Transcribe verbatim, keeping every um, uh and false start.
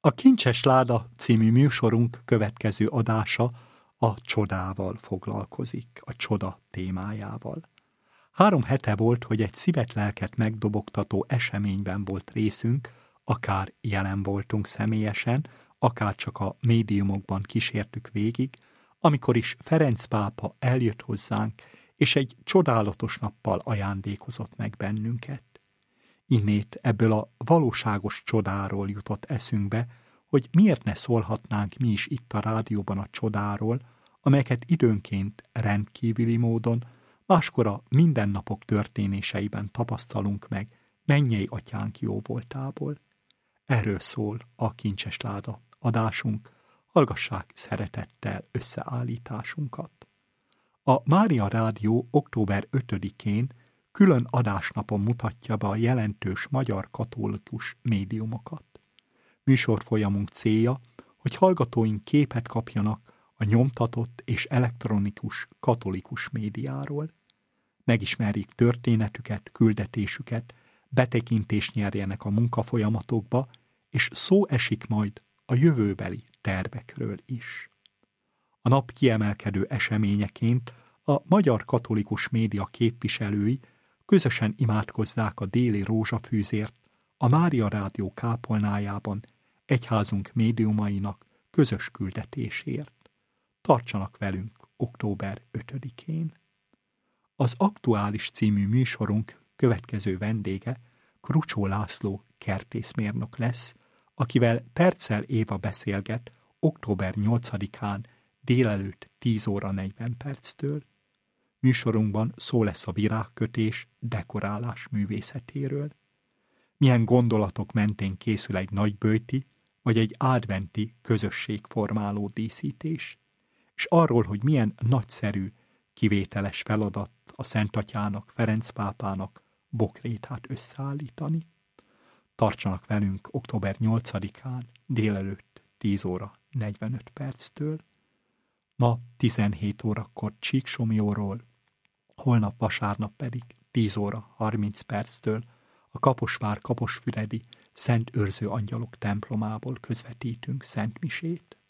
A Kincses Láda című műsorunk következő adása a csodával foglalkozik, a csoda témájával. Három hete volt, hogy egy szívet-lelket megdobogtató eseményben volt részünk, akár jelen voltunk személyesen, akár csak a médiumokban kísértük végig, amikor is Ferenc pápa eljött hozzánk, és egy csodálatos nappal ajándékozott meg bennünket. Innét ebből a valóságos csodáról jutott eszünkbe, hogy miért ne szólhatnánk mi is itt a rádióban a csodáról, amelyeket időnként rendkívüli módon, máskor a mindennapok történéseiben tapasztalunk meg mennyei atyánk jó voltából. Erről szól a Kincses Láda adásunk, hallgassák szeretettel összeállításunkat. A Mária Rádió október ötödikén külön adásnapon mutatja be a jelentős magyar katolikus médiumokat. Műsorfolyamunk célja, hogy hallgatóink képet kapjanak a nyomtatott és elektronikus katolikus médiáról. Megismerjék történetüket, küldetésüket, betekintést nyerjenek a munkafolyamatokba, és szó esik majd a jövőbeli tervekről is. A nap kiemelkedő eseményeként a magyar katolikus média képviselői közösen imádkozzák a déli rózsafűzért a Mária Rádió kápolnájában egyházunk médiumainak közös küldetésért. Tartsanak velünk október ötödikén. Az Aktuális című műsorunk következő vendége Krucsó László kertészmérnök lesz, akivel Perccel Éva beszélget október nyolcadikán délelőtt tíz óra negyven perctől. Műsorunkban szó lesz a virágkötés, dekorálás művészetéről. Milyen gondolatok mentén készül egy nagyböjti vagy egy adventi közösségformáló díszítés, és arról, hogy milyen nagyszerű, kivételes feladat a Szent Atyának, Ferenc pápának bokrétát összeállítani. Tartsanak velünk október nyolcadikán délelőtt tíz óra negyvenöt perctől. Ma tizenhét órakor Csíksomlyóról, holnap vasárnap pedig tíz óra harminc perctől a Kaposvár Kaposfüredi Szent Őrző Angyalok templomából közvetítünk szentmisét.